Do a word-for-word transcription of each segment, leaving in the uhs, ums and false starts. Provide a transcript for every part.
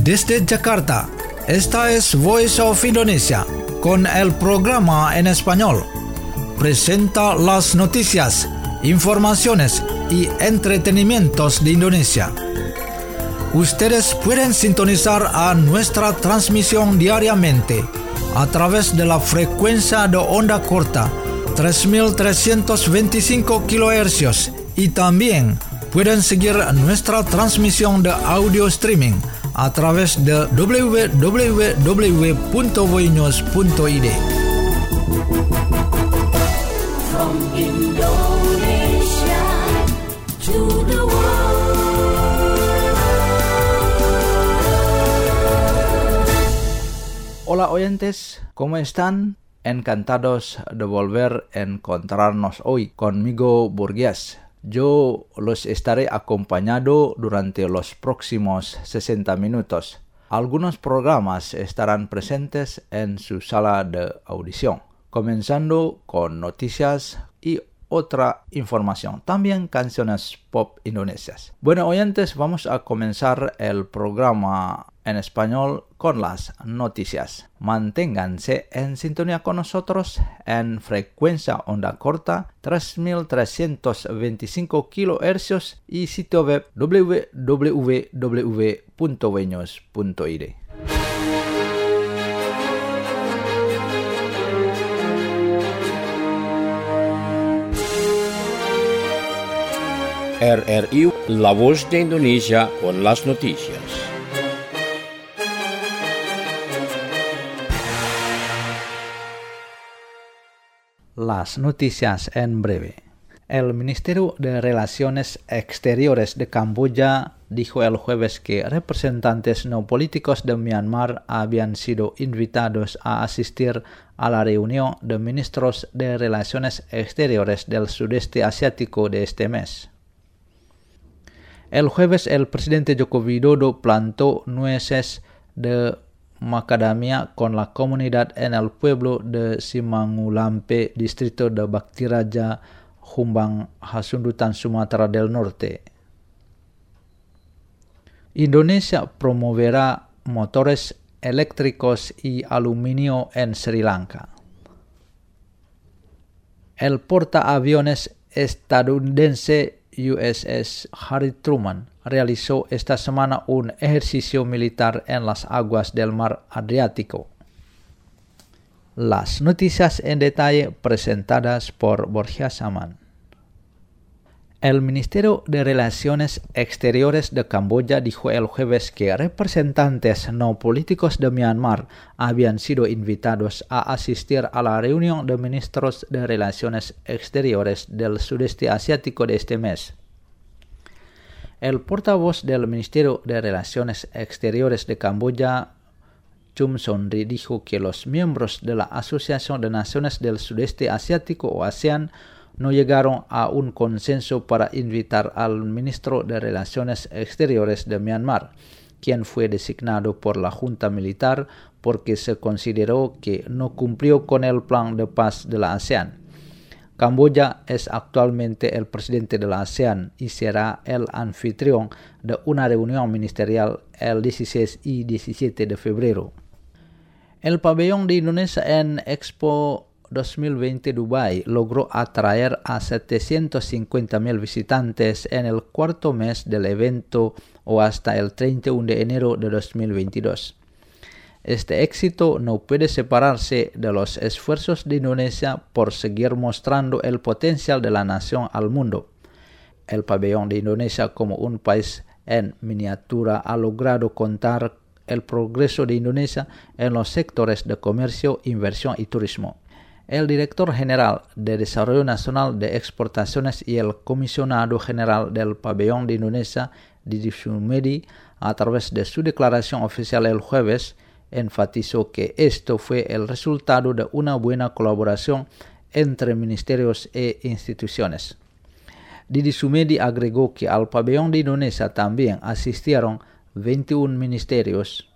Desde Jakarta, esta es Voice of Indonesia, con el programa en español. Presenta las noticias, informaciones y entretenimientos de Indonesia. Ustedes pueden sintonizar a nuestra transmisión diariamente a través de la frecuencia de onda corta tres mil trescientos veinticinco kilohercios y también pueden seguir nuestra transmisión de audio streaming a través de w w w punto voinews punto i d. From Indonesia to the world. Hola oyentes, ¿cómo están? Encantados de volver a encontrarnos hoy conmigo, Burgués. Yo los estaré acompañando durante los próximos sesenta minutos. Algunos programas estarán presentes en su sala de audición, comenzando con noticias y otra información, también canciones pop indonesias. Bueno, oyentes, vamos a comenzar el programa en español con las noticias. Manténganse en sintonía con nosotros en frecuencia onda corta tres mil trescientos veinticinco kilohercios y sitio web w w w punto voinews punto i d. R R I, La Voz de Indonesia con las noticias. Las noticias en breve. El Ministerio de Relaciones Exteriores de Camboya dijo el jueves que representantes no políticos de Myanmar habían sido invitados a asistir a la reunión de ministros de Relaciones Exteriores del Sudeste Asiático de este mes. El jueves el presidente Joko Widodo plantó nueces de macadamia con la comunidad en el pueblo de Simangulampe, distrito de Bakti Raja, Humbang, Hasundutan, Sumatra del Norte. Indonesia promoverá motores eléctricos y aluminio en Sri Lanka. El portaaviones estadounidense U S S Harry Truman realizó esta semana un ejercicio militar en las aguas del mar Adriático. Las noticias en detalle presentadas por Borja Saman. El Ministerio de Relaciones Exteriores de Camboya dijo el jueves que representantes no políticos de Myanmar habían sido invitados a asistir a la reunión de ministros de Relaciones Exteriores del Sudeste Asiático de este mes. El portavoz del Ministerio de Relaciones Exteriores de Camboya, Chum Sonri, dijo que los miembros de la Asociación de Naciones del Sudeste Asiático o ASEAN no llegaron a un consenso para invitar al ministro de Relaciones Exteriores de Myanmar, quien fue designado por la Junta Militar porque se consideró que no cumplió con el plan de paz de la ASEAN. Camboya es actualmente el presidente de la ASEAN y será el anfitrión de una reunión ministerial el dieciséis y diecisiete de febrero. El pabellón de Indonesia en Expo dos mil veinte Dubai logró atraer a setecientos cincuenta mil visitantes en el cuarto mes del evento o hasta el treinta y uno de enero de dos mil veintidós. Este éxito no puede separarse de los esfuerzos de Indonesia por seguir mostrando el potencial de la nación al mundo. El pabellón de Indonesia como un país en miniatura ha logrado contar el progreso de Indonesia en los sectores de comercio, inversión y turismo. El director general de Desarrollo Nacional de Exportaciones y el comisionado general del pabellón de Indonesia, Didi Sumedi, a través de su declaración oficial el jueves, enfatizó que esto fue el resultado de una buena colaboración entre ministerios e instituciones. Didi Sumedi agregó que al pabellón de Indonesia también asistieron veintiún ministerios,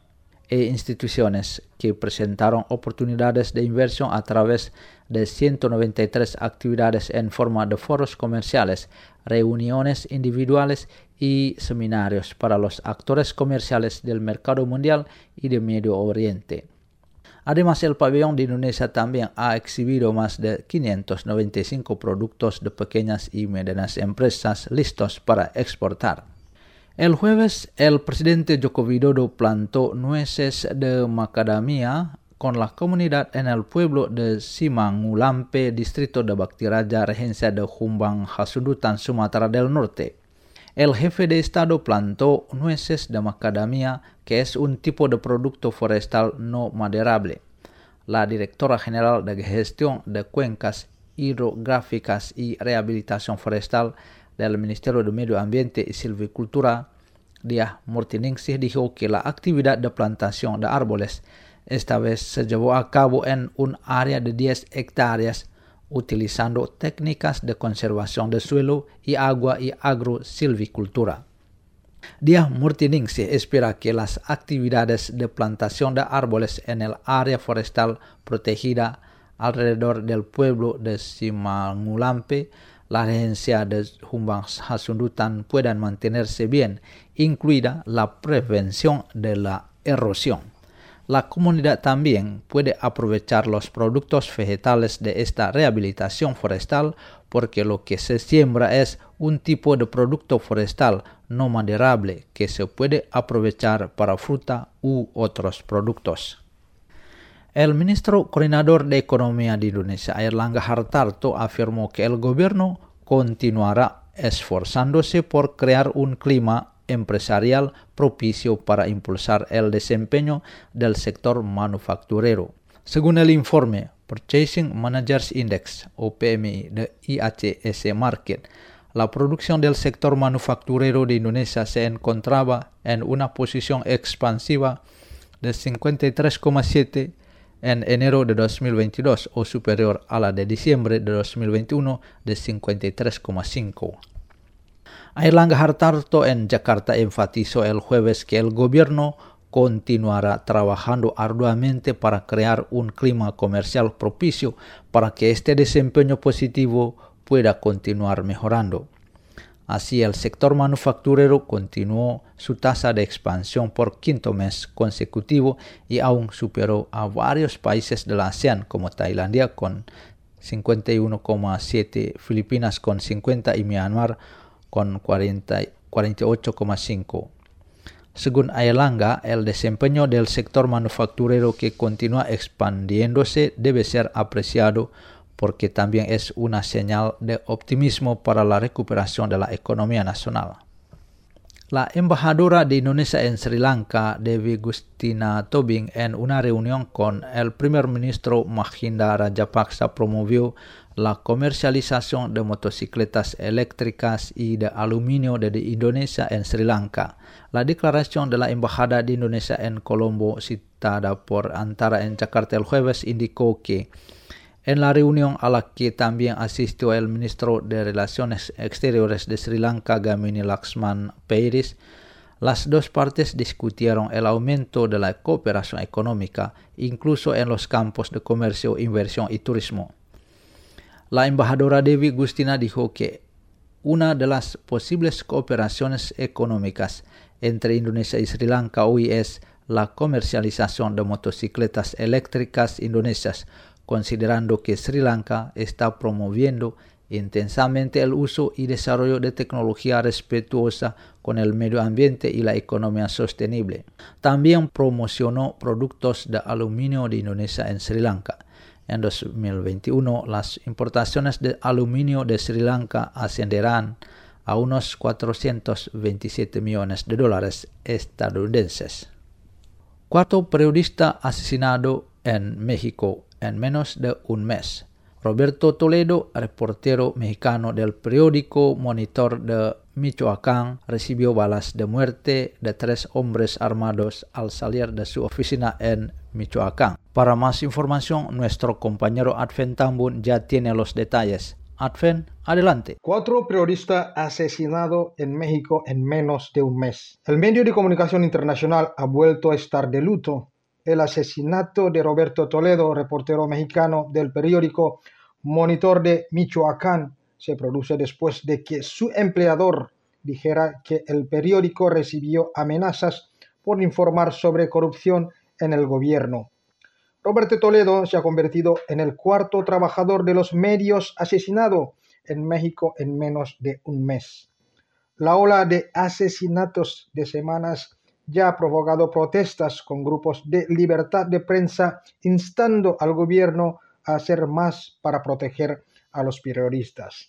e instituciones que presentaron oportunidades de inversión a través de ciento noventa y tres actividades en forma de foros comerciales, reuniones individuales y seminarios para los actores comerciales del mercado mundial y de Medio Oriente. Además, el pabellón de Indonesia también ha exhibido más de quinientos noventa y cinco productos de pequeñas y medianas empresas listos para exportar. El jueves, el presidente Joko Widodo plantó nueces de macadamia con la comunidad en el pueblo de Simangulampe, distrito de Bakti Raja, regencia de Humbang Hasundutan, Sumatera del Norte. El jefe de Estado plantó nueces de macadamia, que es un tipo de producto forestal no maderable. La directora general de Gestión de Cuencas Hidrográficas y Rehabilitación Forestal del Ministerio de Medio Ambiente y Silvicultura, Diah Murtiningsih, dijo que la actividad de plantación de árboles esta vez se llevó a cabo en un área de diez hectáreas, utilizando técnicas de conservación de suelo y agua y agrosilvicultura. Diah Murtiningsih espera que las actividades de plantación de árboles en el área forestal protegida alrededor del pueblo de Simangulampe, la regencia de Humbang Hasundutan, puedan mantenerse bien, incluida la prevención de la erosión. La comunidad también puede aprovechar los productos vegetales de esta rehabilitación forestal porque lo que se siembra es un tipo de producto forestal no maderable que se puede aprovechar para fruta u otros productos. El ministro coordinador de Economía de Indonesia, Airlangga Hartarto, afirmó que el gobierno continuará esforzándose por crear un clima empresarial propicio para impulsar el desempeño del sector manufacturero. Según el informe Purchasing Managers Index o P M I de I H S Markit, la producción del sector manufacturero de Indonesia se encontraba en una posición expansiva de cincuenta y tres coma siete en enero de dos mil veintidós o superior a la de diciembre de dos mil veintiuno de cincuenta y tres coma cinco. Airlangga Hartarto en Jakarta enfatizó el jueves que el gobierno continuará trabajando arduamente para crear un clima comercial propicio para que este desempeño positivo pueda continuar mejorando. Así, el sector manufacturero continuó su tasa de expansión por quinto mes consecutivo y aún superó a varios países de la ASEAN como Tailandia con cincuenta y uno coma siete, Filipinas con cincuenta y Myanmar con cuarenta, cuarenta y ocho coma cinco. Según Airlangga, el desempeño del sector manufacturero que continúa expandiéndose debe ser apreciado porque también es una señal de optimismo para la recuperación de la economía nacional. La embajadora de Indonesia en Sri Lanka, Dewi Gustina Tobing, en una reunión con el primer ministro Mahinda Rajapaksa, promovió la comercialización de motocicletas eléctricas y de aluminio de Indonesia en Sri Lanka. La declaración de la Embajada de Indonesia en Colombo, citada por Antara en Jakarta el jueves, indicó que en la reunión a la que también asistió el ministro de Relaciones Exteriores de Sri Lanka, Gamini Laxman Peiris, las dos partes discutieron el aumento de la cooperación económica, incluso en los campos de comercio, inversión y turismo. La embajadora Dewi Gustina dijo que una de las posibles cooperaciones económicas entre Indonesia y Sri Lanka hoy es la comercialización de motocicletas eléctricas indonesias, considerando que Sri Lanka está promoviendo intensamente el uso y desarrollo de tecnología respetuosa con el medio ambiente y la economía sostenible. También promocionó productos de aluminio de Indonesia en Sri Lanka. En dos mil veintiuno, las importaciones de aluminio de Sri Lanka ascenderán a unos cuatrocientos veintisiete millones de dólares estadounidenses. Cuarto periodista asesinado en México en menos de un mes. Roberto Toledo, reportero mexicano del periódico Monitor de Michoacán, recibió balas de muerte de tres hombres armados al salir de su oficina en Michoacán. Para más información, nuestro compañero Advent Tambun ya tiene los detalles. Advent, adelante. Cuatro periodistas asesinados en México en menos de un mes. El medio de comunicación internacional ha vuelto a estar de luto. El asesinato de Roberto Toledo, reportero mexicano del periódico Monitor de Michoacán, se produce después de que su empleador dijera que el periódico recibió amenazas por informar sobre corrupción en el gobierno. Roberto Toledo se ha convertido en el cuarto trabajador de los medios asesinado en México en menos de un mes. La ola de asesinatos de semanas ya ha provocado protestas con grupos de libertad de prensa instando al gobierno a hacer más para proteger a los periodistas.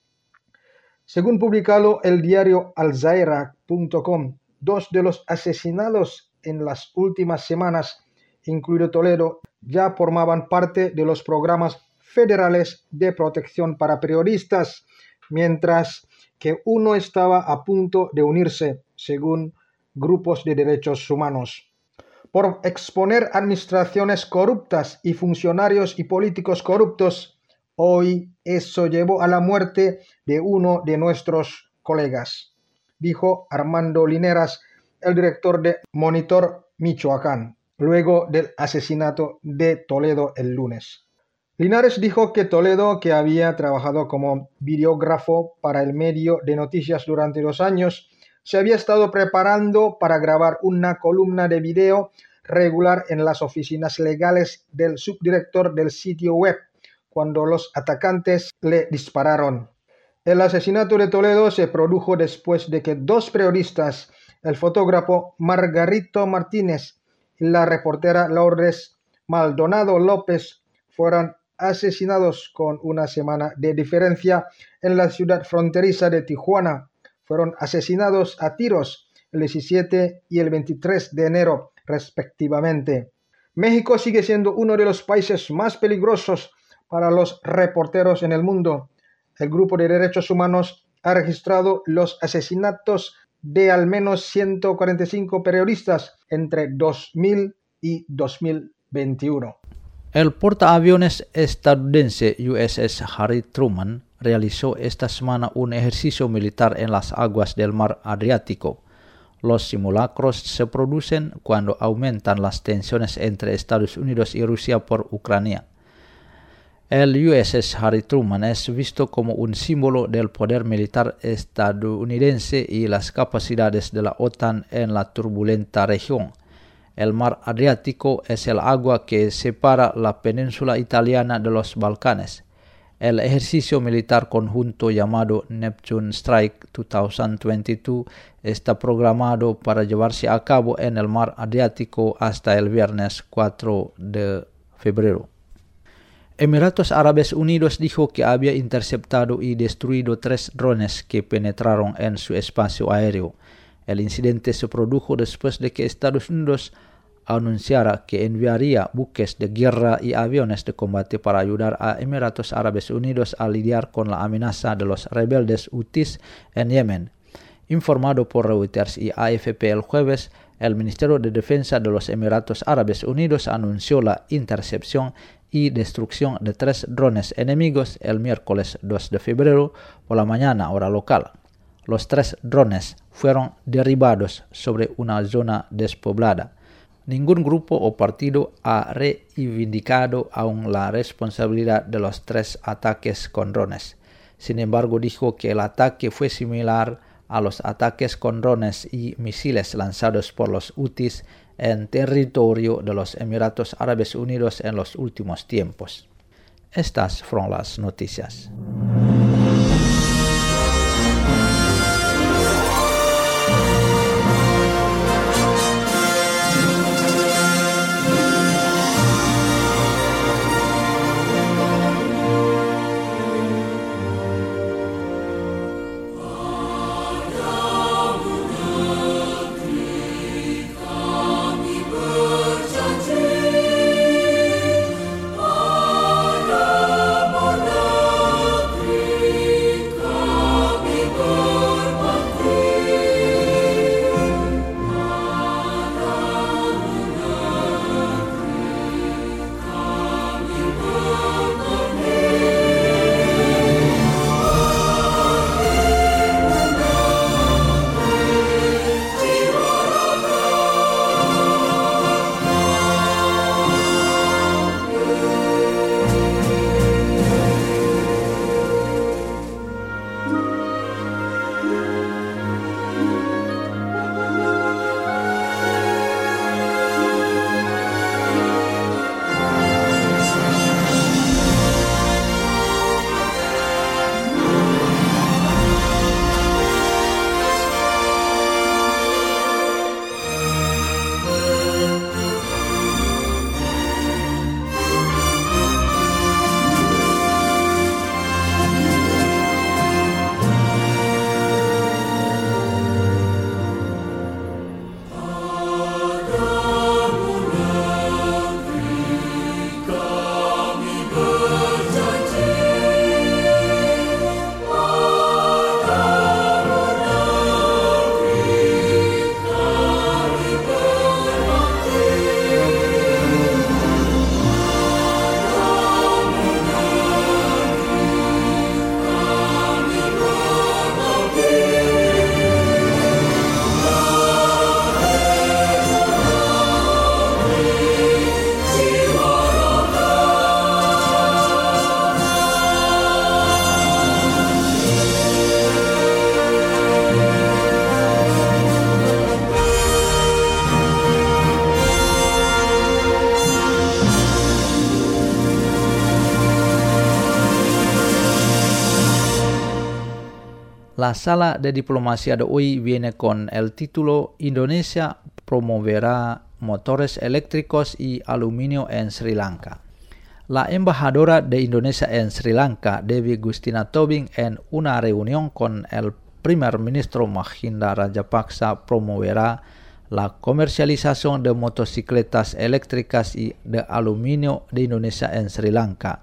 Según publicado el diario Aljazeera punto com, dos de los asesinados en las últimas semanas, incluido Toledo, ya formaban parte de los programas federales de protección para periodistas, mientras que uno estaba a punto de unirse, según grupos de derechos humanos. Por exponer administraciones corruptas y funcionarios y políticos corruptos, hoy eso llevó a la muerte de uno de nuestros colegas, dijo Armando Lineras, el director de Monitor Michoacán, luego del asesinato de Toledo el lunes. Linares dijo que Toledo, que había trabajado como videógrafo para el medio de noticias durante dos años, se había estado preparando para grabar una columna de video regular en las oficinas legales del subdirector del sitio web, cuando los atacantes le dispararon. El asesinato de Toledo se produjo después de que dos periodistas, el fotógrafo Margarito Martínez y la reportera Lourdes Maldonado López, fueran asesinados con una semana de diferencia en la ciudad fronteriza de Tijuana. Fueron asesinados a tiros el diecisiete y el veintitrés de enero, respectivamente. México sigue siendo uno de los países más peligrosos para los reporteros en el mundo. El grupo de derechos humanos ha registrado los asesinatos de al menos ciento cuarenta y cinco periodistas entre dos mil y dos mil veintiuno. El portaaviones estadounidense U S S Harry Truman realizó esta semana un ejercicio militar en las aguas del mar Adriático. Los simulacros se producen cuando aumentan las tensiones entre Estados Unidos y Rusia por Ucrania. El U S S Harry Truman es visto como un símbolo del poder militar estadounidense y las capacidades de la OTAN en la turbulenta región. El mar Adriático es el agua que separa la península italiana de los Balcanes. El ejercicio militar conjunto llamado Neptune Strike dos mil veintidós está programado para llevarse a cabo en el mar Adriático hasta el viernes cuatro de febrero. Emiratos Árabes Unidos dijo que había interceptado y destruido tres drones que penetraron en su espacio aéreo. El incidente se produjo después de que Estados Unidos anunciara que enviaría buques de guerra y aviones de combate para ayudar a Emiratos Árabes Unidos a lidiar con la amenaza de los rebeldes hutíes en Yemen. Informado por Reuters y A F P el jueves, el Ministerio de Defensa de los Emiratos Árabes Unidos anunció la intercepción y destrucción de tres drones enemigos el miércoles dos de febrero por la mañana hora local. Los tres drones fueron derribados sobre una zona despoblada. Ningún grupo o partido ha reivindicado aún la responsabilidad de los tres ataques con drones. Sin embargo, dijo que el ataque fue similar a los ataques con drones y misiles lanzados por los hutíes en territorio de los Emiratos Árabes Unidos en los últimos tiempos. Estas fueron las noticias. La sala de diplomacia de hoy viene con el título Indonesia promoverá motores eléctricos y aluminio en Sri Lanka. La embajadora de Indonesia en Sri Lanka, Dewi Gustina Tobing, en una reunión con el primer ministro Mahinda Rajapaksa, promoverá la comercialización de motocicletas eléctricas y de aluminio de Indonesia en Sri Lanka.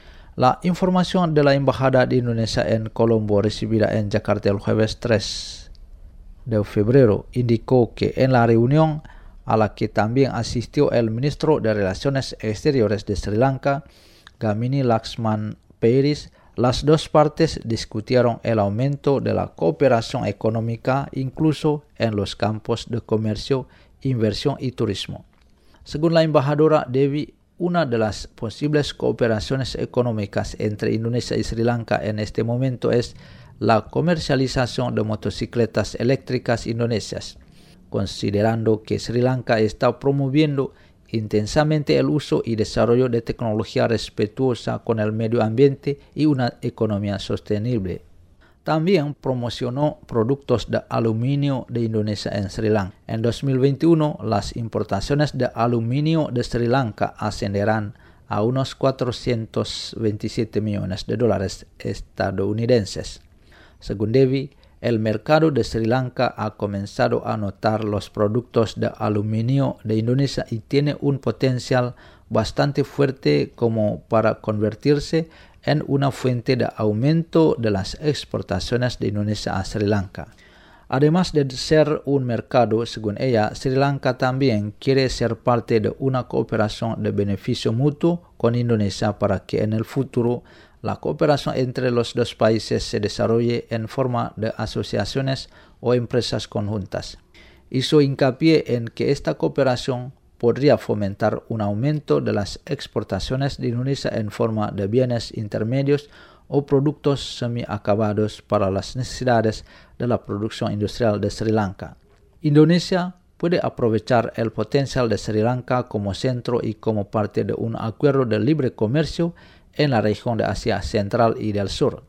La información de la Embajada de Indonesia en Colombo recibida en Jakarta el jueves tres de febrero indicó que en la reunión, a la que también asistió el ministro de Relaciones Exteriores de Sri Lanka, Gamini Laxman Peris, las dos partes discutieron el aumento de la cooperación económica, incluso en los campos de comercio, inversión y turismo. Según la embajadora Dewi, una de las posibles cooperaciones económicas entre Indonesia y Sri Lanka en este momento es la comercialización de motocicletas eléctricas indonesias, considerando que Sri Lanka está promoviendo intensamente el uso y desarrollo de tecnología respetuosa con el medio ambiente y una economía sostenible. También promocionó productos de aluminio de Indonesia en Sri Lanka. En dos mil veintiuno, las importaciones de aluminio de Sri Lanka ascenderán a unos cuatrocientos veintisiete millones de dólares estadounidenses. Según Dewi, el mercado de Sri Lanka ha comenzado a notar los productos de aluminio de Indonesia y tiene un potencial bastante fuerte como para convertirse en una fuente de aumento de las exportaciones de Indonesia a Sri Lanka. Además de ser un mercado, según ella, Sri Lanka también quiere ser parte de una cooperación de beneficio mutuo con Indonesia para que en el futuro la cooperación entre los dos países se desarrolle en forma de asociaciones o empresas conjuntas. Hizo hincapié en que esta cooperación podría fomentar un aumento de las exportaciones de Indonesia en forma de bienes intermedios o productos semi-acabados para las necesidades de la producción industrial de Sri Lanka. Indonesia puede aprovechar el potencial de Sri Lanka como centro y como parte de un acuerdo de libre comercio en la región de Asia Central y del Sur.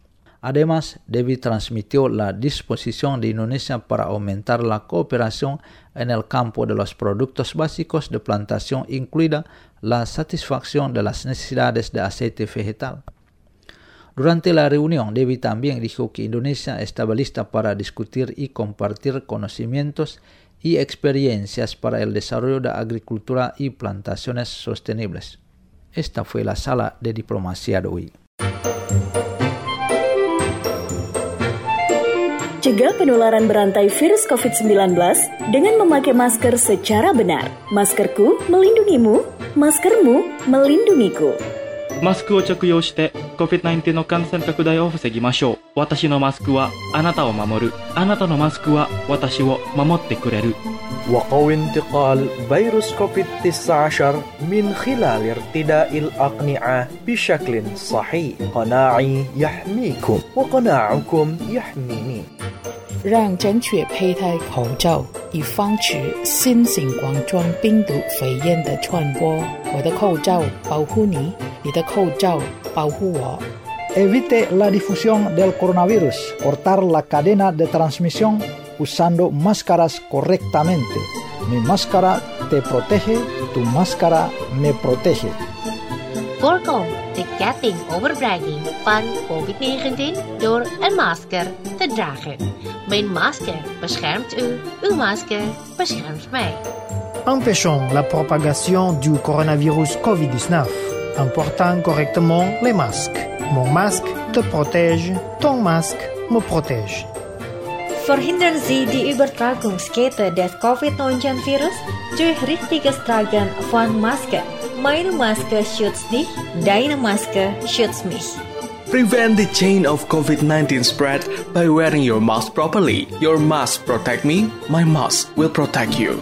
Además, Dewi transmitió la disposición de Indonesia para aumentar la cooperación en el campo de los productos básicos de plantación, incluida la satisfacción de las necesidades de aceite vegetal. Durante la reunión, Dewi también dijo que Indonesia estaba lista para discutir y compartir conocimientos y experiencias para el desarrollo de agricultura y plantaciones sostenibles. Esta fue la sala de diplomacia de hoy. Cegah penularan berantai virus covid sembilan belas dengan memakai masker secara benar. Maskerku melindungimu, maskermu melindungiku. マスクを着用して コビッドナインティーン の感染拡大を防ぎましょう。私のマスクはあなたを守る。あなたのマスクは私を守ってくれる。 وقوي انتقال فيروس كوفيد تسعة عشر من خلال ارتداء الأقنعة بشكل صحيح. قناعي يحميكم وقناعكم يحميني. 让正确佩戴口罩，以防止新型冠状病毒肺炎的传播。我的口罩保护你，你的口罩保护我。 Evite la difusión del coronavirus. Cortar la cadena de transmisión usando máscaras correctamente. Mi máscara te protege, tu máscara me protege. Voorkom de ketting overbrenging van covid negentien door een masker te dragen. Mijn masker beschermt u, uw masker beschermt mij. Empêchons la propagation du coronavirus covid dix-neuf en portant correctement les masques. Mon masque te protège, ton masque me protège. Verhindern Sie die Übertragungskette des covid neunzehn virus durch richtiges Tragen von Masken. Meine Maske schützt dich, deine Maske schützt mich. Prevent the chain of covid nineteen spread by wearing your mask properly. Your mask protect me, my mask will protect you.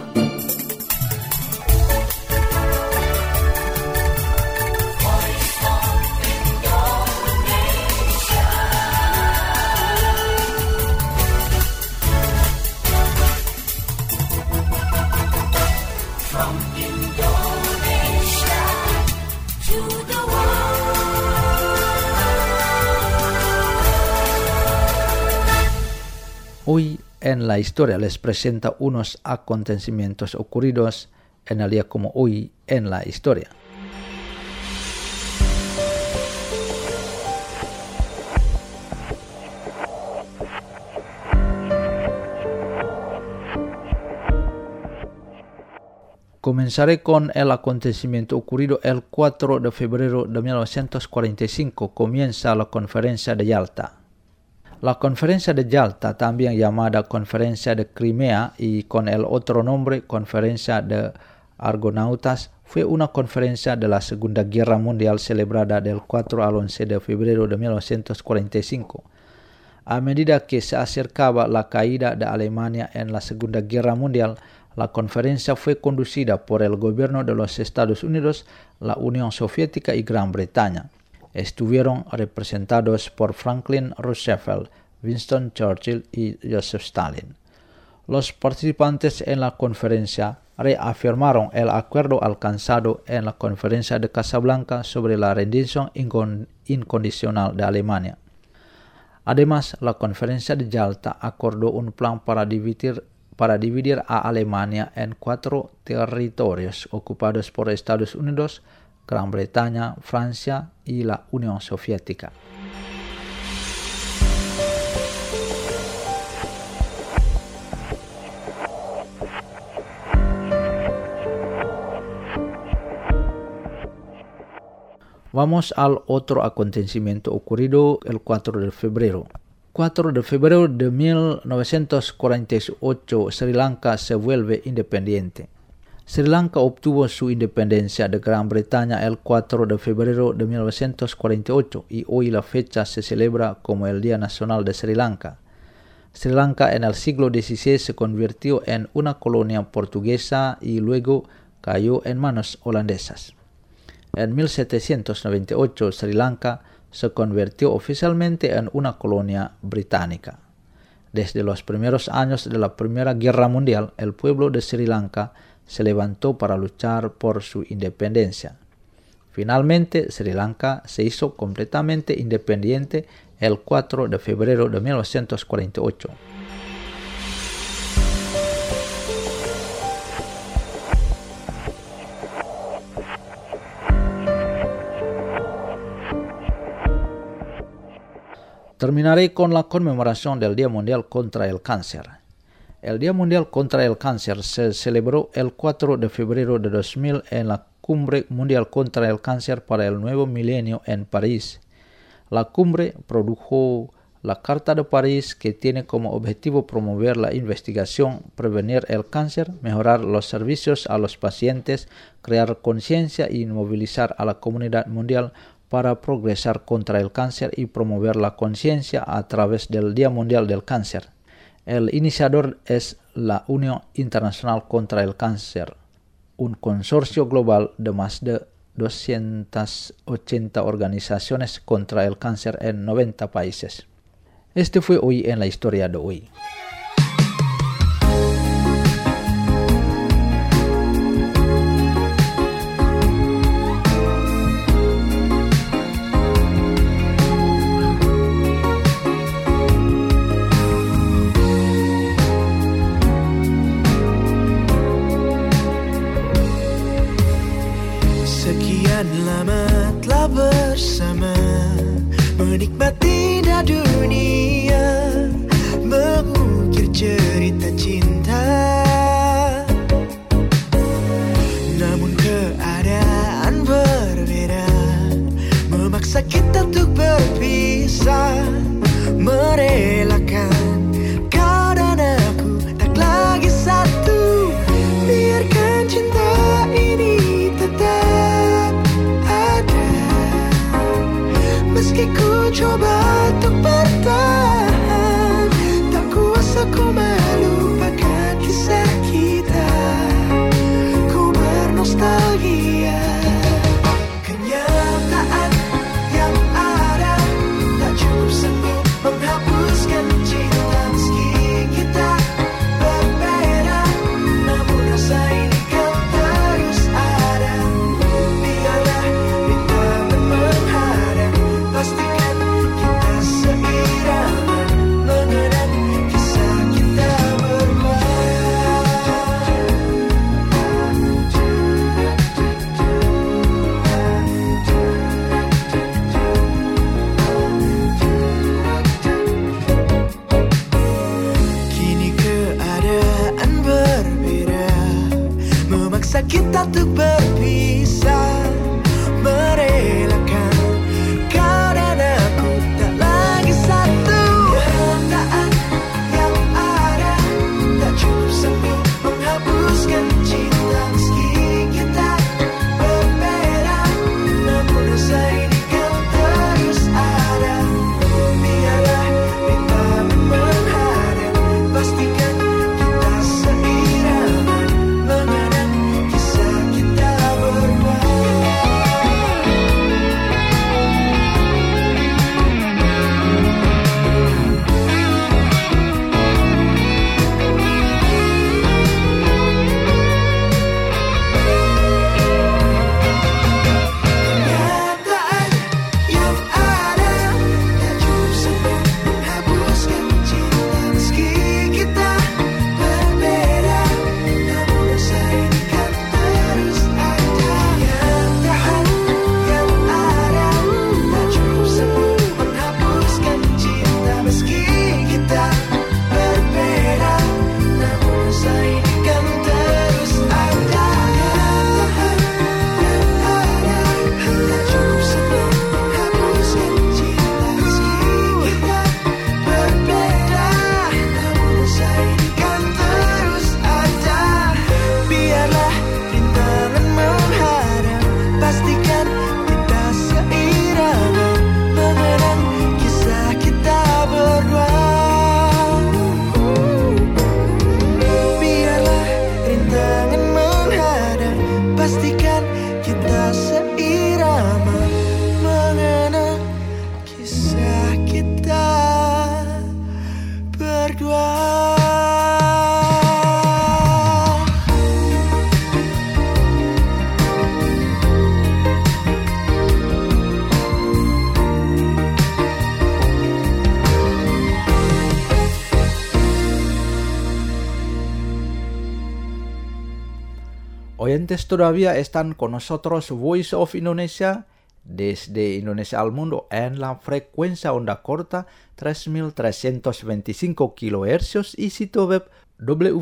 Hoy en la historia les presenta unos acontecimientos ocurridos en el día como hoy en la historia. Comenzaré con el acontecimiento ocurrido el cuatro de febrero de mil novecientos cuarenta y cinco. Comienza la Conferencia de Yalta. La Conferencia de Yalta, también llamada Conferencia de Crimea y con el otro nombre Conferencia de Argonautas, fue una conferencia de la Segunda Guerra Mundial celebrada del cuatro al once de febrero de mil novecientos cuarenta y cinco. A medida que se acercaba la caída de Alemania en la Segunda Guerra Mundial, la conferencia fue conducida por el gobierno de los Estados Unidos, la Unión Soviética y Gran Bretaña. Estuvieron representados por Franklin Roosevelt, Winston Churchill y Joseph Stalin. Los participantes en la conferencia reafirmaron el acuerdo alcanzado en la Conferencia de Casablanca sobre la rendición incon- incondicional de Alemania. Además, la Conferencia de Yalta acordó un plan para dividir, para dividir a Alemania en cuatro territorios ocupados por Estados Unidos, Gran Bretaña, Francia y la Unión Soviética. Vamos al otro acontecimiento ocurrido el cuatro de febrero. cuatro de febrero de mil novecientos cuarenta y ocho, Sri Lanka se vuelve independiente. Sri Lanka obtuvo su independencia de Gran Bretaña el cuatro de febrero de mil novecientos cuarenta y ocho y hoy la fecha se celebra como el Día Nacional de Sri Lanka. Sri Lanka en el siglo dieciséis se convirtió en una colonia portuguesa y luego cayó en manos holandesas. En mil setecientos noventa y ocho, Sri Lanka se convirtió oficialmente en una colonia británica. Desde los primeros años de la Primera Guerra Mundial, el pueblo de Sri Lanka se levantó para luchar por su independencia. Finalmente, Sri Lanka se hizo completamente independiente el cuatro de febrero de mil novecientos cuarenta y ocho. Terminaré con la conmemoración del Día Mundial contra el Cáncer. El Día Mundial contra el Cáncer se celebró el cuatro de febrero de dos mil en la Cumbre Mundial contra el Cáncer para el Nuevo Milenio en París. La cumbre produjo la Carta de París, que tiene como objetivo promover la investigación, prevenir el cáncer, mejorar los servicios a los pacientes, crear conciencia y movilizar a la comunidad mundial para progresar contra el cáncer y promover la conciencia a través del Día Mundial del Cáncer. El iniciador es la Unión Internacional contra el Cáncer, un consorcio global de más de doscientas ochenta organizaciones contra el cáncer en noventa países. Este fue hoy en la historia de hoy. Bersama menikmati dunia, mengukir cerita cinta. Namun keadaan berbeda, memaksa kita untuk berpisah, merelakan kau dan aku tak lagi satu. Biarkan cinta ini tetap ada, meski ku coba untuk bertahan, tak kuasa ku melupakan kisah kita. Ku bernostalgia, kenyataan yang ada tak cukup sanggup menghapuskan cinta. Meski kita berbeda, namun rasa ini kan terus ada. Biarlah bintang menghadap, pastikan kita seirama mengenang kisah oyentes todavía están con nosotros Voice of Indonesia desde Indonesia al mundo en la frecuencia onda corta tres mil trescientos veinticinco kilohercios y sitio web w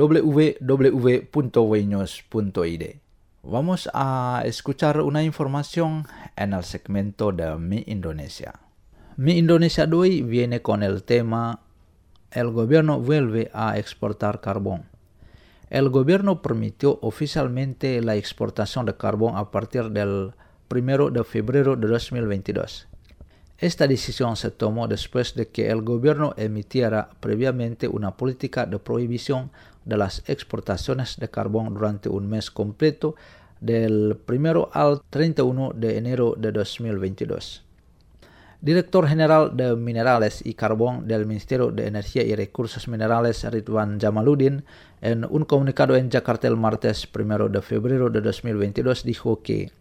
w w punto wenews punto i d. Vamos a escuchar una información en el segmento de Mi Indonesia. Mi Indonesia de hoy viene con el tema El gobierno vuelve a exportar carbón. El gobierno permitió oficialmente la exportación de carbón a partir del primero de febrero de dos mil veintidós. Esta decisión se tomó después de que el gobierno emitiera previamente una política de prohibición de las exportaciones de carbón durante un mes completo del primero al treinta y uno de enero de dos mil veintidós. Director General de Minerales y Carbón del Ministerio de Energía y Recursos Minerales Ridwan Jamaluddin, en un comunicado en Jakarta el martes primero de febrero de dos mil veintidós, dijo que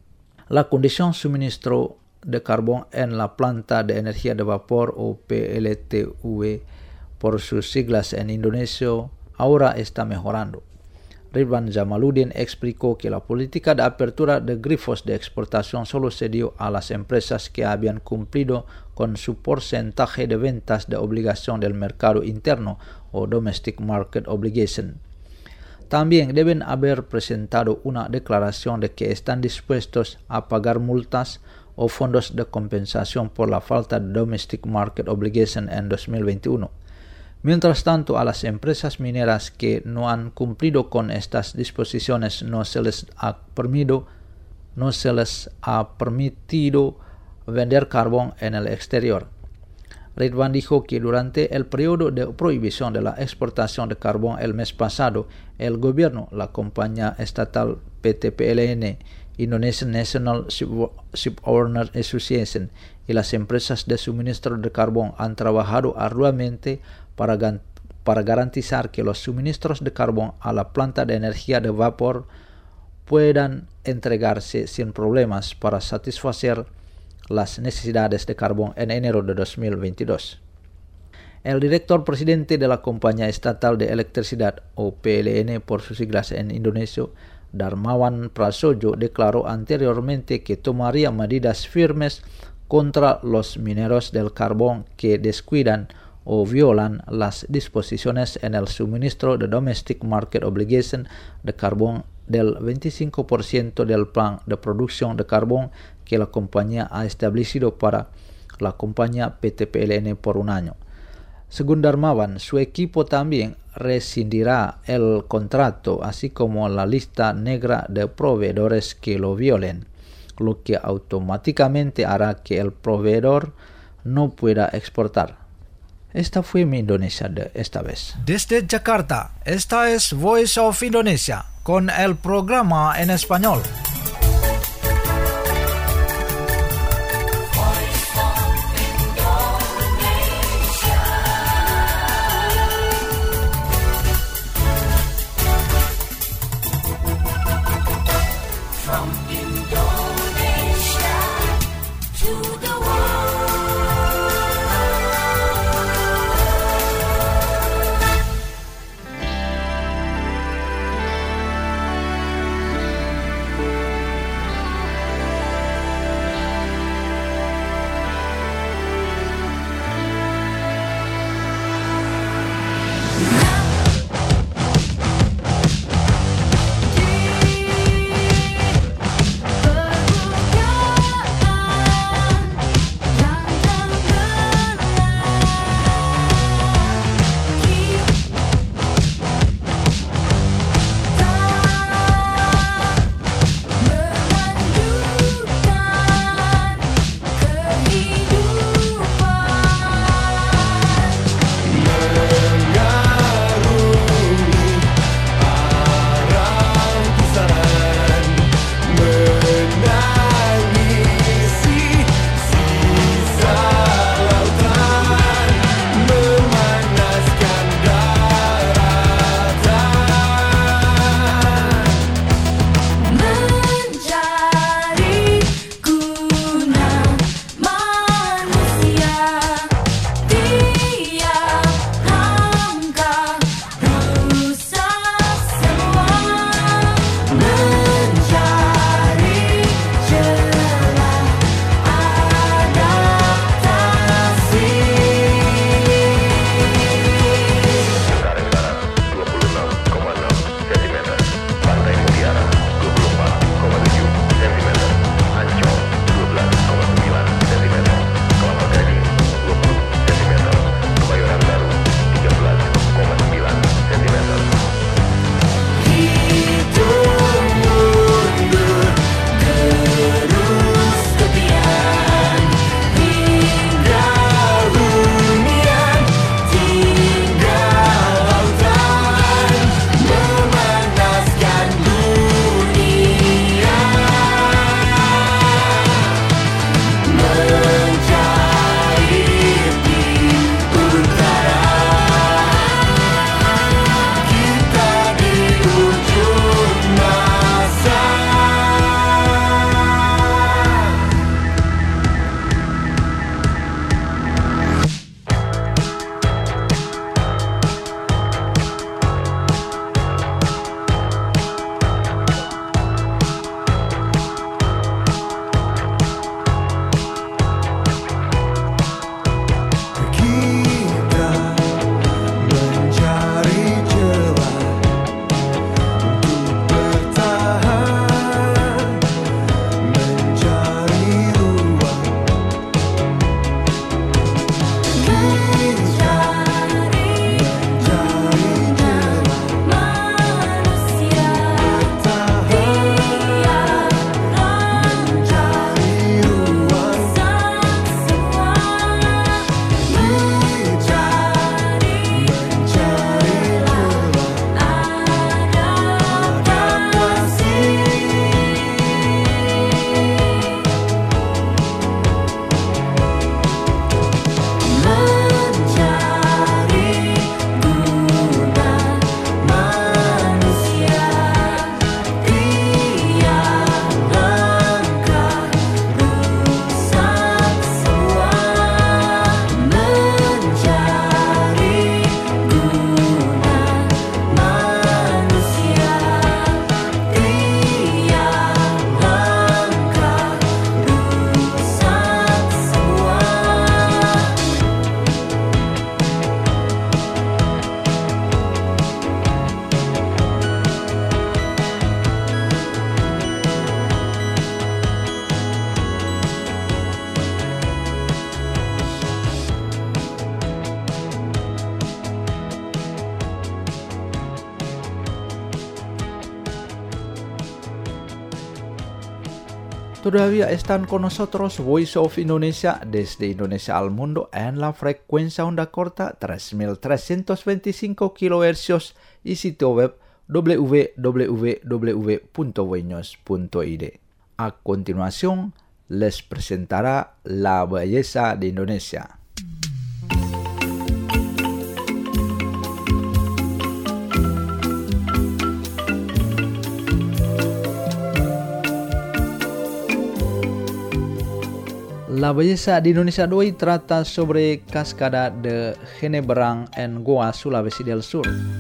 la condición suministro de carbón en la planta de energía de vapor o P L T V por sus siglas en Indonesia ahora está mejorando. Ridwan Jamaluddin explicó que la política de apertura de grifos de exportación solo se dio a las empresas que habían cumplido con su porcentaje de ventas de obligación del mercado interno o Domestic Market Obligation. También deben haber presentado una declaración de que están dispuestos a pagar multas o fondos de compensación por la falta de Domestic Market Obligation en dos mil veintiuno. Mientras tanto, a las empresas mineras que no han cumplido con estas disposiciones no se les ha permitido, no se les ha permitido vender carbón en el exterior. Ridwan dijo que durante el periodo de prohibición de la exportación de carbón el mes pasado, el gobierno, la compañía estatal P T P L N, Indonesian National Shipowner Association y las empresas de suministro de carbón han trabajado arduamente para, para garantizar que los suministros de carbón a la planta de energía de vapor puedan entregarse sin problemas para satisfacer las necesidades de carbón en enero de dos mil veintidós. El director presidente de la compañía estatal de electricidad o P L N por sus siglas en Indonesia, Darmawan Prasojo, declaró anteriormente que tomaría medidas firmes contra los mineros del carbón que descuidan o violan las disposiciones en el suministro de Domestic Market Obligation de carbón del veinticinco por ciento del plan de producción de carbón que la compañía ha establecido para la compañía P T P L N por un año. Según Darmawan, su equipo también rescindirá el contrato, así como la lista negra de proveedores que lo violen, lo que automáticamente hará que el proveedor no pueda exportar. Esta fue Mi Indonesia de esta vez. Desde Jakarta, esta es Voice of Indonesia con el programa en español. Todavía están con nosotros Voice of Indonesia desde Indonesia al mundo en la frecuencia onda corta tres mil trescientos veinticinco kilohercios y sitio web w w w punto voinews punto i d. A continuación, les presentará la belleza de Indonesia. La belleza de Indonesia de hoy trata sobre Cascada de Heneberang en Goa, Sulawesi del Sur.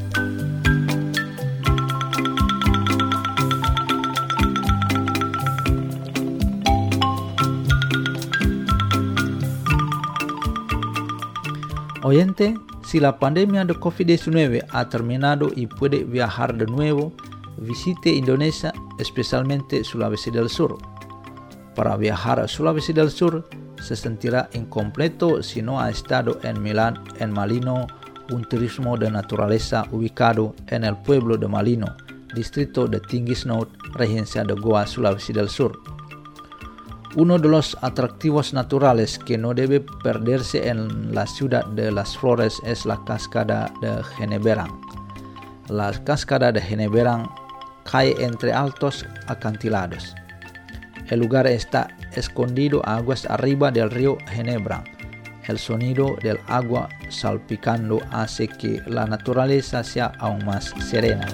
Oyente, si la pandemia de COVID diecinueve ha terminado y puede viajar de nuevo, visite Indonesia, especialmente Sulawesi del Sur. Para viajar a Sulawesi del Sur, se sentirá incompleto si no ha estado en Milán, en Malino, un turismo de naturaleza ubicado en el pueblo de Malino, distrito de Tinggi Snout, regencia de Goa, Sulawesi del Sur. Uno de los atractivos naturales que no debe perderse en la ciudad de las flores es la cascada de Heneberang. La cascada de Heneberang cae entre altos acantilados. El lugar está escondido aguas arriba del río Heneberang. El sonido del agua salpicando hace que la naturaleza sea aún más serena.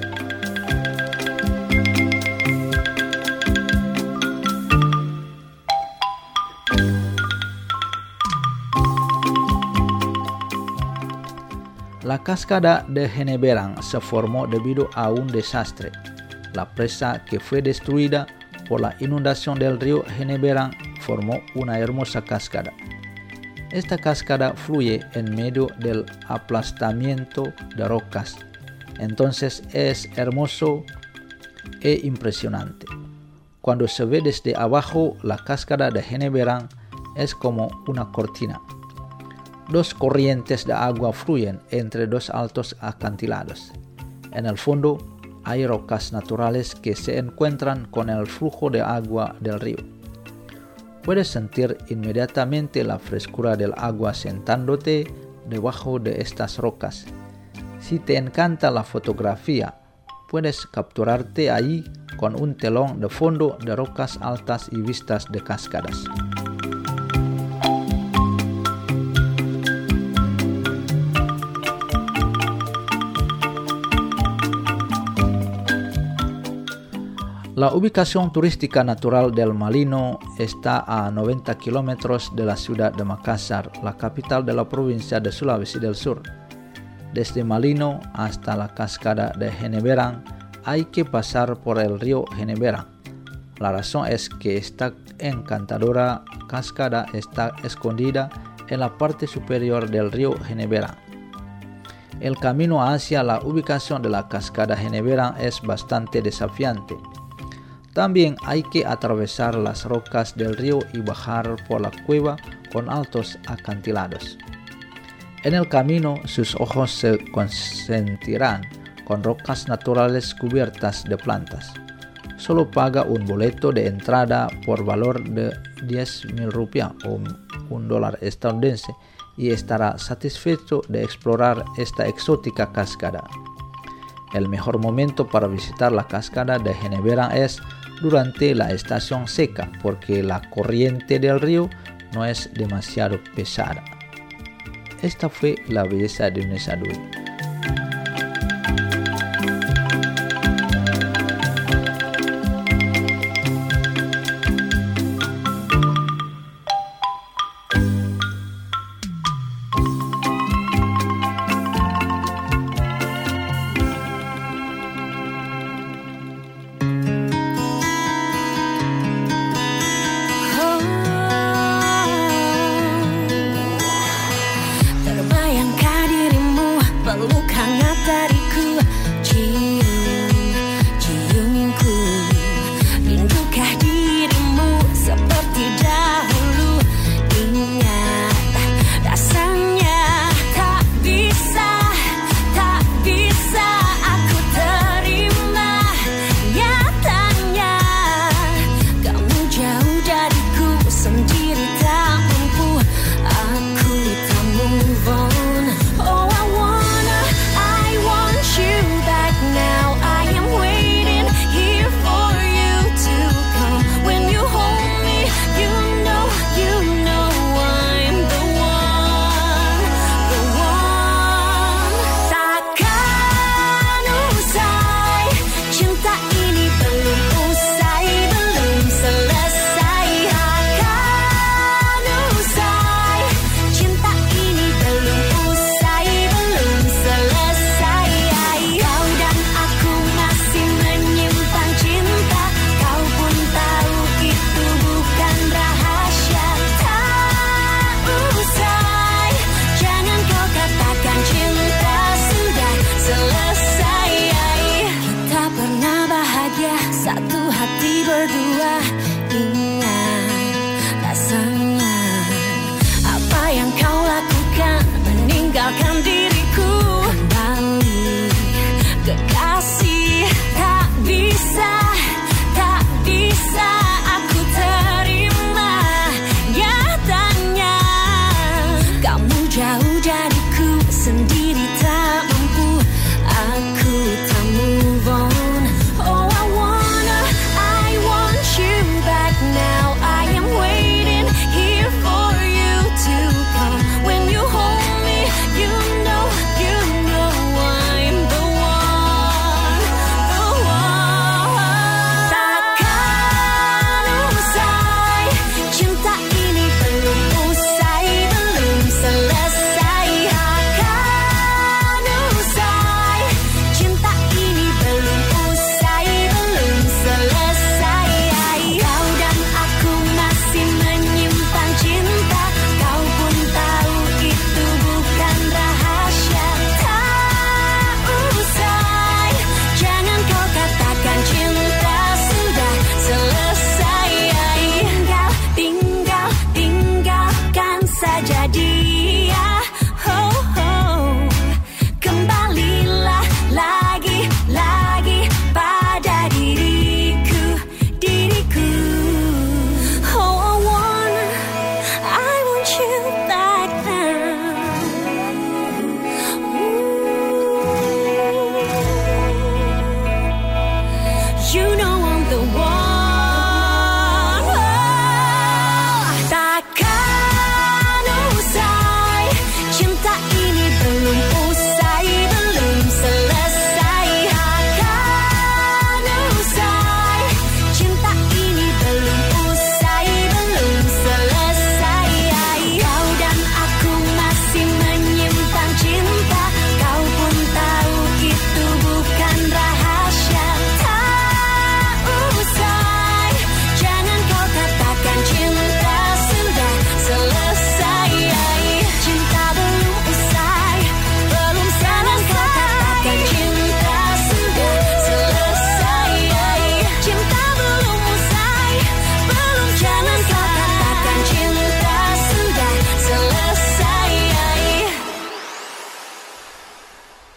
La cascada de Heneberang se formó debido a un desastre. La presa que fue destruida por la inundación del río Heneberang formó una hermosa cascada. Esta cascada fluye en medio del aplastamiento de rocas, entonces es hermoso e impresionante. Cuando se ve desde abajo, la cascada de Heneberang es como una cortina. Dos corrientes de agua fluyen entre dos altos acantilados. En el fondo, hay rocas naturales que se encuentran con el flujo de agua del río. Puedes sentir inmediatamente la frescura del agua sentándote debajo de estas rocas. Si te encanta la fotografía, puedes capturarte ahí con un telón de fondo de rocas altas y vistas de cascadas. La ubicación turística natural del Malino está a noventa kilómetros de la ciudad de Makassar, la capital de la provincia de Sulawesi del Sur. Desde Malino hasta la cascada de Heneberang hay que pasar por el río Heneberang. La razón es que esta encantadora cascada está escondida en la parte superior del río Heneberang. El camino hacia la ubicación de la cascada Heneberang es bastante desafiante. También hay que atravesar las rocas del río y bajar por la cueva con altos acantilados. En el camino sus ojos se consentirán con rocas naturales cubiertas de plantas. Solo paga un boleto de entrada por valor de diez mil rupiah o un dólar estadounidense y estará satisfecho de explorar esta exótica cascada. El mejor momento para visitar la cascada de Heneberang es durante la estación seca, porque la corriente del río no es demasiado pesada. Esta fue la belleza de Indonesia de hoy. Rindukan dirimu seperti dahulu. Ingat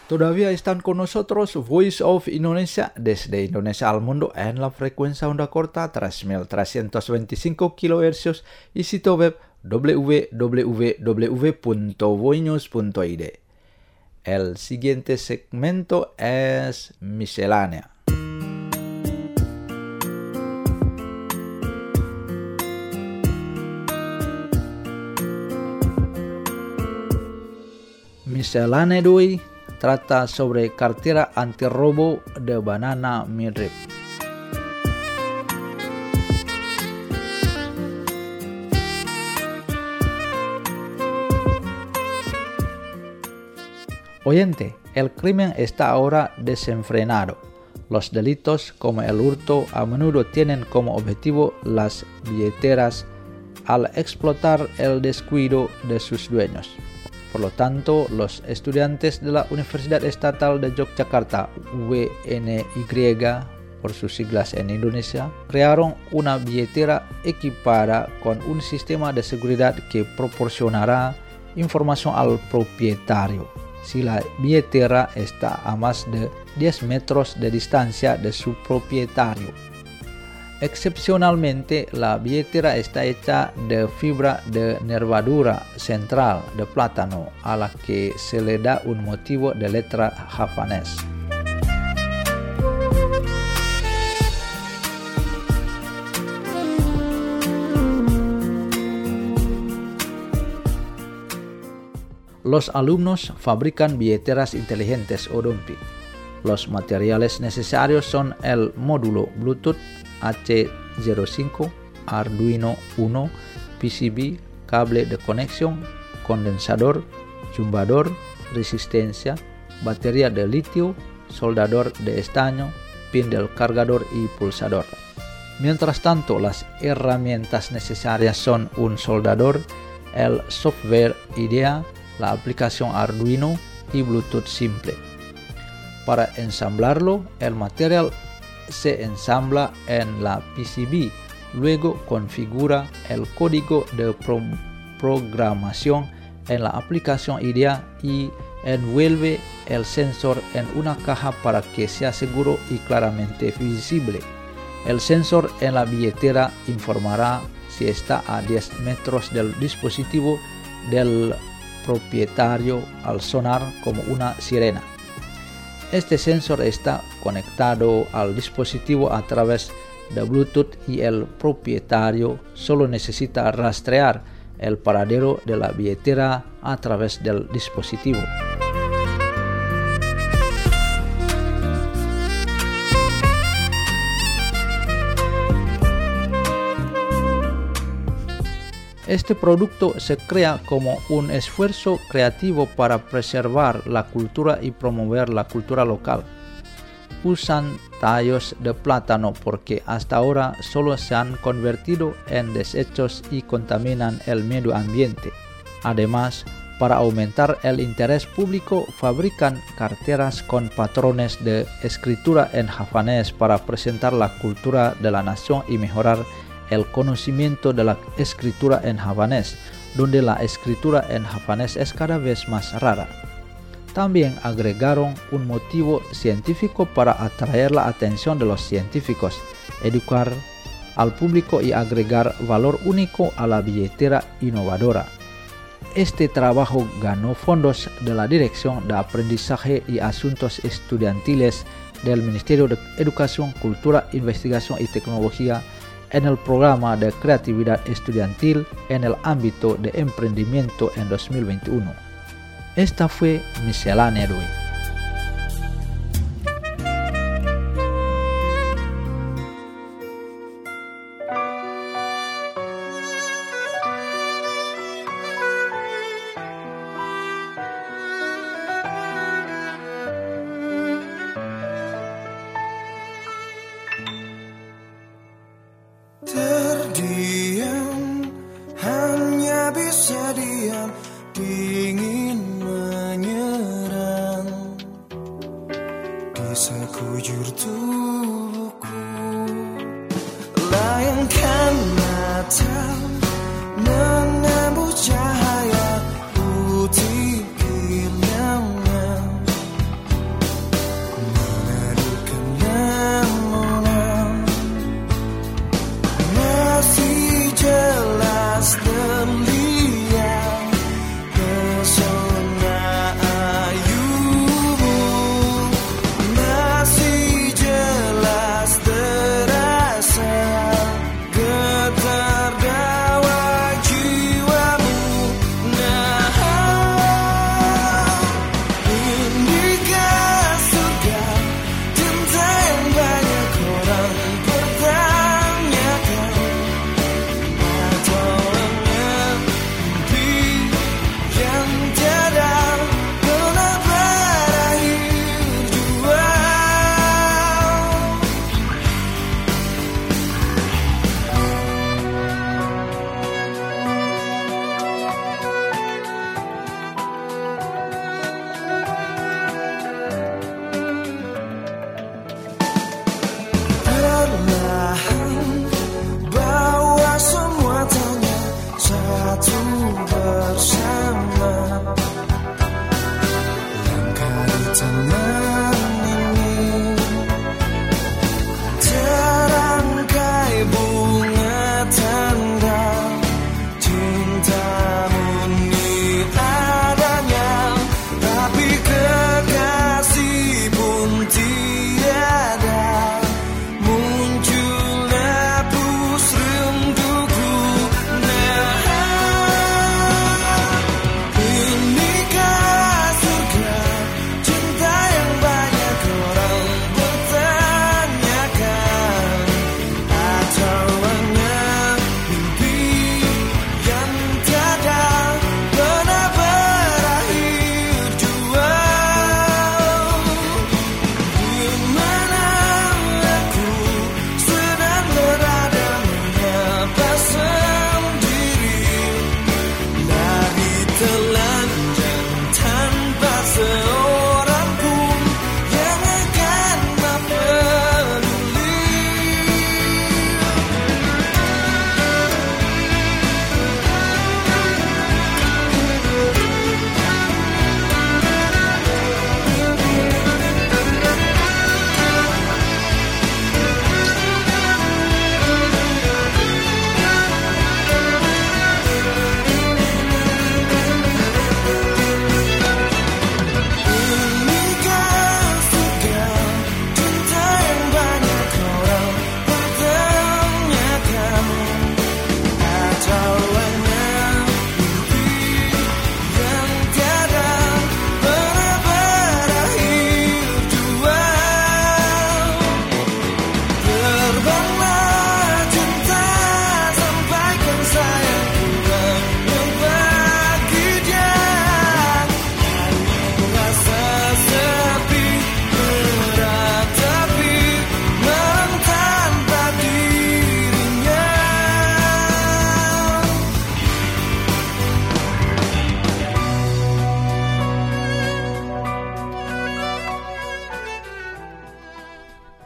Todavía están con nosotros Voice of Indonesia desde Indonesia al mundo en la frecuencia onda corta tres mil trescientos veinticinco kilohercios y sitio web w w w punto voinews punto i d. El siguiente segmento es miscelánea. Miscelánea de hoy trata sobre cartera antirrobo de Banana Midrib. Oyente, el crimen está ahora desenfrenado. Los delitos como el hurto a menudo tienen como objetivo las billeteras al explotar el descuido de sus dueños. Por lo tanto, los estudiantes de la Universidad Estatal de Yogyakarta, U N Y, por sus siglas en Indonesia, crearon una billetera equipada con un sistema de seguridad que proporcionará información al propietario si la billetera está a más de diez metros de distancia de su propietario. Excepcionalmente, la billetera está hecha de fibra de nervadura central de plátano a la que se le da un motivo de letra javanés. Los alumnos fabrican billeteras inteligentes o dumpy. Los materiales necesarios son el módulo Bluetooth H cero cinco, Arduino uno, P C B, cable de conexión, condensador, zumbador, resistencia, batería de litio, soldador de estaño, pin del cargador y pulsador. Mientras tanto, las herramientas necesarias son un soldador, el software I D E A, la aplicación Arduino y Bluetooth simple. Para ensamblarlo, el material se ensambla en la P C B, luego configura el código de pro programación en la aplicación I D E A y envuelve el sensor en una caja para que sea seguro y claramente visible. El sensor en la billetera informará si está a diez metros del dispositivo del propietario al sonar como una sirena. Este sensor está conectado al dispositivo a través de Bluetooth y el propietario solo necesita rastrear el paradero de la billetera a través del dispositivo. Este producto se crea como un esfuerzo creativo para preservar la cultura y promover la cultura local. Usan tallos de plátano porque hasta ahora solo se han convertido en desechos y contaminan el medio ambiente. Además, para aumentar el interés público, fabrican carteras con patrones de escritura en javanés para presentar la cultura de la nación y mejorar el conocimiento de la escritura en javanés, donde la escritura en javanés es cada vez más rara. También agregaron un motivo científico para atraer la atención de los científicos, educar al público y agregar valor único a la billetera innovadora. Este trabajo ganó fondos de la Dirección de Aprendizaje y Asuntos Estudiantiles del Ministerio de Educación, Cultura, Investigación y Tecnología en el programa de creatividad estudiantil en el ámbito de emprendimiento en dos mil veintiuno. Esta fue Miscelánea de hoy. Terdiam, hanya bisa diam, dingin menyerang di sekujur tubuhku. Layangkan mata, menembus cahaya putih kiranya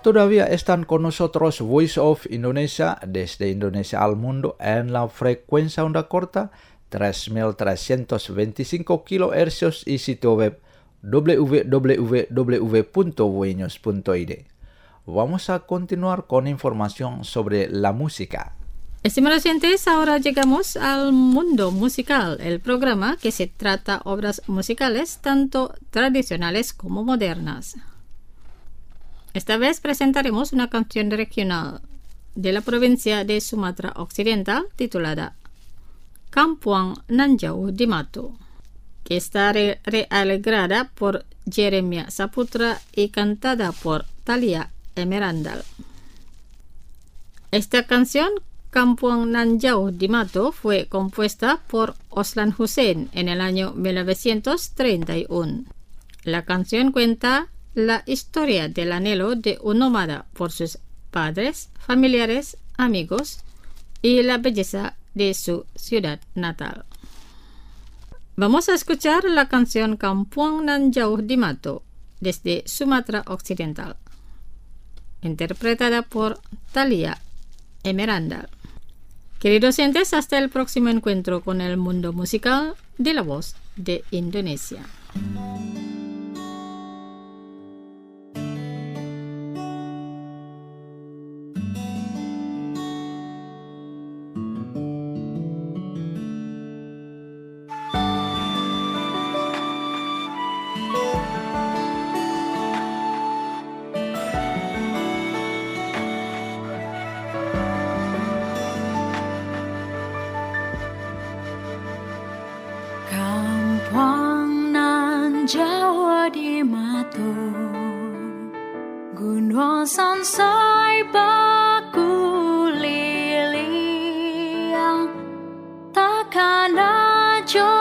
todavía están con nosotros Voice of Indonesia desde Indonesia al mundo en la frecuencia onda corta tres mil trescientos veinticinco kilohercios y sitio web w w w punto voinews punto i d. Vamos a continuar con información sobre la música. Estimados oyentes, ahora llegamos al mundo musical, el programa que se trata obras musicales tanto tradicionales como modernas. Esta vez presentaremos una canción regional de la provincia de Sumatra Occidental titulada Kampuang Nan Jauh di Matu, que está re realegrada por Jeremia Saputra y cantada por Thalia Emerandal. Esta canción, Kampuang Nan Jauh di Matu, fue compuesta por Oslan Hussein en el año mil novecientos treinta y uno. La canción cuenta la historia del anhelo de un nómada por sus padres, familiares, amigos y la belleza de su ciudad natal. Vamos a escuchar la canción Kampuang Nan Jauh di Matu desde Sumatra Occidental, interpretada por Thalia Emerandal. Queridos oyentes, hasta el próximo encuentro con el mundo musical de la voz de Indonesia. Kampuang nan jauh di matu, gunung sansai bakuliling, takkan ajo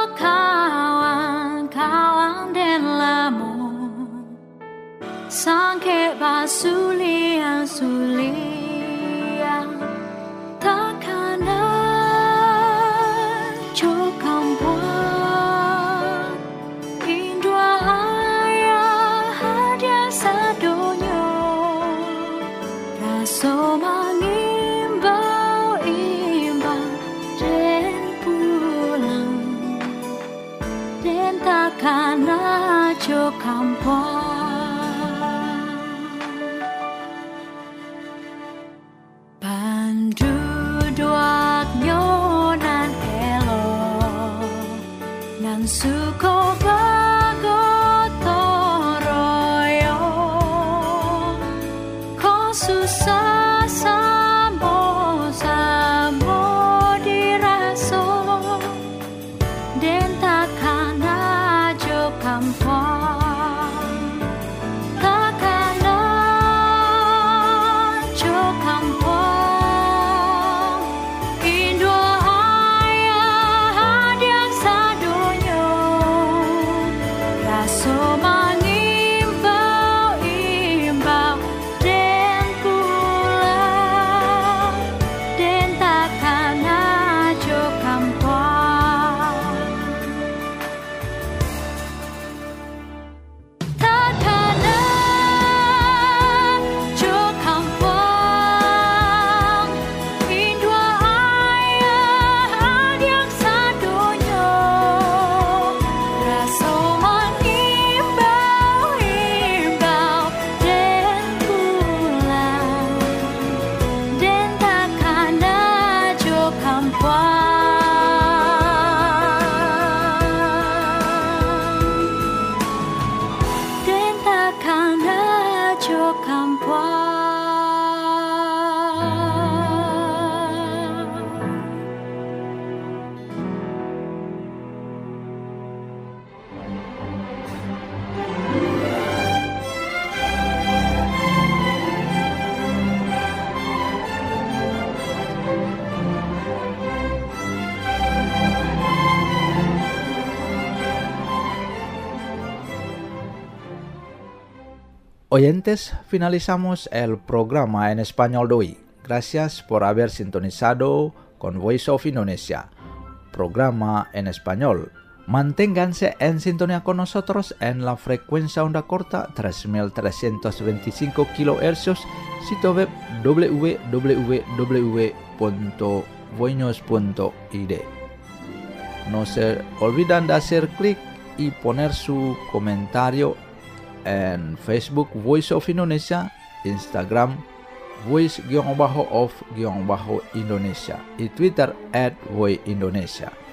kawan-kawan dan lamu, sangke basulian sulian, takkan ajo kampuang. So mengimbau-imbau dan pulang, dan takkan ajo kampuang. Panduduk nyonan elo, nan suko bagotoroyo, ko susah Oyentes, finalizamos el programa en español de hoy. Gracias por haber sintonizado con Voice of Indonesia, programa en español Manténganse en sintonía con nosotros en la frecuencia onda corta tres mil trescientos veinticinco kilohercios, sitio web w w w punto voinos punto i d. No se olvidan de hacer clic y poner su comentario en Facebook Voice of Indonesia, Instagram voice-of-indonesia y Twitter at voice indonesia.